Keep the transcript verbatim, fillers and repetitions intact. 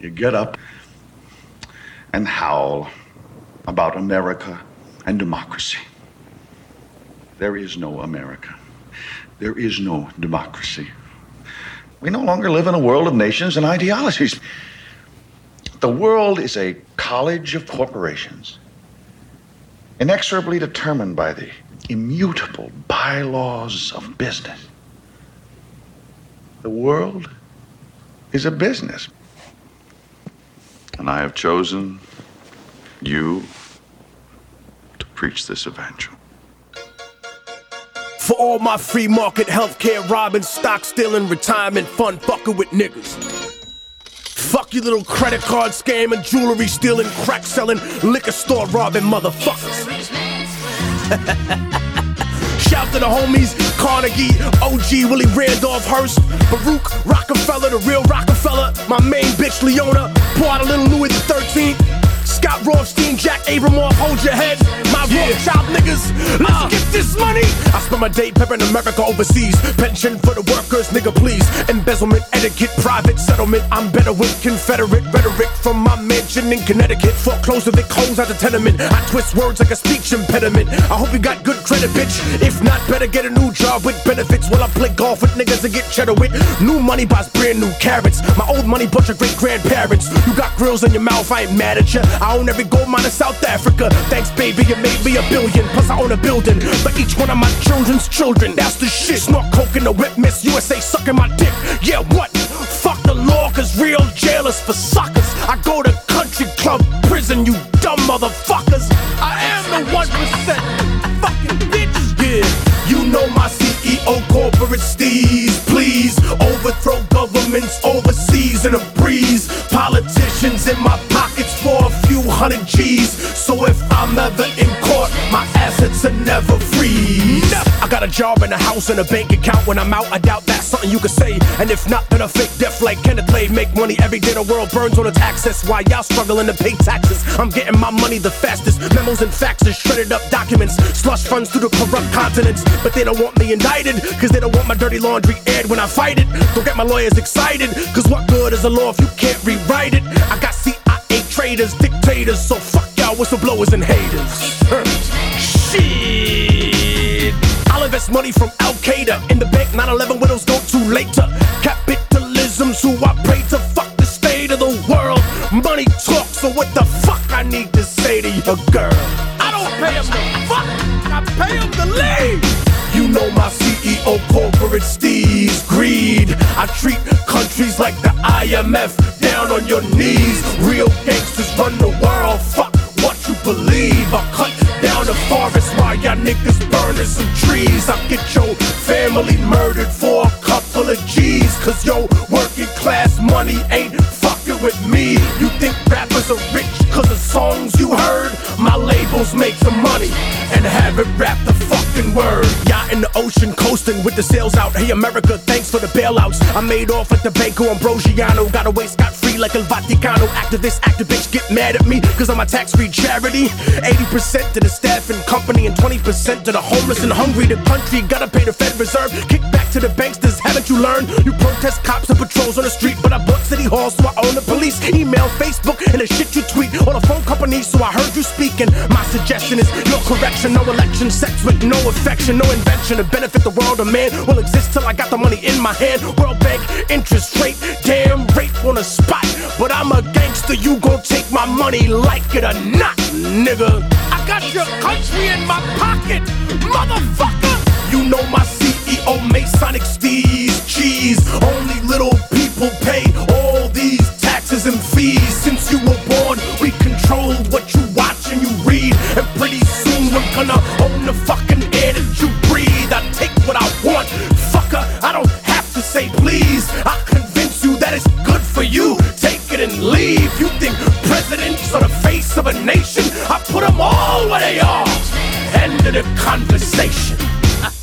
You get up and howl about America and democracy. There is no America. There is no democracy. We no longer live in a world of nations and ideologies. The world is a college of corporations, inexorably determined by the immutable bylaws of business. The world is a business. And I have chosen you to preach this evangel. For all my free market healthcare robbing, stock stealing, retirement fund fucking with niggas. Fuck you little credit card scamming, jewelry stealing, crack selling, liquor store robbing motherfuckers. Shout to the homies, Carnegie, O G, Willie Randolph Hearst, Baruch Rockefeller, the real Rockefeller, my main bitch Leona, pour out a little Louis the thirteenth, Scott Rothstein, Jack Abramoff, hold your head, my yeah. Rothschild niggas, let's uh. get this money. I spend my day peppering America overseas, pension for the workers, nigga please, embezzlement, etiquette, private settlement, I'm better with Confederate rhetoric from my mansion in Connecticut, foreclosed with holes at the tenement, I twist words like a speech impediment, I hope you got good credit bitch, if not better get a new job with benefits, while I play golf with niggas and get cheddar with, new money buys brand new carrots, my old money bunch of great grandparents, you got grills in your mouth, I ain't mad at ya, I own every gold mine in South Africa. Thanks, baby, you made me a billion. Plus, I own a building for each one of my children's children. That's the shit. Snort coke in the whip, Miss U S A sucking my dick. Yeah, what? Fuck the law, cause real jailers for suckers. I go to country club prison, you dumb motherfuckers. I am the one percent. Fucking bitch. Yeah, you know my C E O corporate steez. Please overthrow governments overseas in a breeze. Politicians in my pockets for a few hundred G's. So if I'm ever in court, my assets are never freeze. I got a job and a house and a bank account. When I'm out, I doubt that's something you can say. And if not, then a fake death like Kenneth Lay. Make money every day, the world burns on its access. While y'all struggling to pay taxes, I'm getting my money the fastest. Memos and faxes, shredded up documents, slush funds through the corrupt continents. But they don't want me indicted, cause they don't want my dirty laundry aired when I fight it. Don't get my lawyers excited, cause what good is a law if you can't rewrite it? I got C I A traders, dictators, so fuck y'all whistleblowers and haters. Shit, I'll invest money from Al Qaeda in the bank. nine eleven widows go too late to capitalism's who I pray to. Fuck the state of the world. Money talks, so what the fuck I need to say to your girl? I don't pay him to fuck, I pay him to leave. You know my C E O corporate steez, greed. I treat countries like the I M F, down on your knees. Real gangsters run the world, fuck what you believe. I cut down the forest while y'all niggas burning some trees. I get your family murdered for a couple of G's, cause your working class money ain't fucking with me. You think rappers are rich cause of songs you heard? My labels make some money and have it rap the fucking word. Yacht in the ocean coasting with the sails out. Hey America, thanks for the bailouts. I made off like the Banco Ambrosiano. Got away scot-free like El Vaticano. Activists, activists get mad at me cause I'm a tax-free charity. eighty percent to the staff and company and twenty percent to the homeless and hungry. The country gotta pay the Fed Reserve. Kick back to the banksters, haven't you learned? You protest cops and patrols on the street, but I bought City Hall so I own the police. Email, Facebook, and the shit you tweet. On a phone company so I heard you speaking. My suggestion is no correction, no election, sex with no affection, no invention to benefit the world. A man will exist till I got the money in my hand. World Bank, interest rate, damn rate on the spot. But I'm a gangster, you gon' take my money like it or not, nigga. I got your country in my pocket, motherfucker. You know my C E O Masonic steez, cheese. Only little people pay all these taxes and fees. Since you were born, we controlled what you watch and you read. And pretty soon we're gonna own the fucking air that you breathe. I take what I want, fucker, I don't have to say please. I convince you that it's good for you, take it and leave. You think presidents are the face of a nation? I put them all where they are. End of the conversation.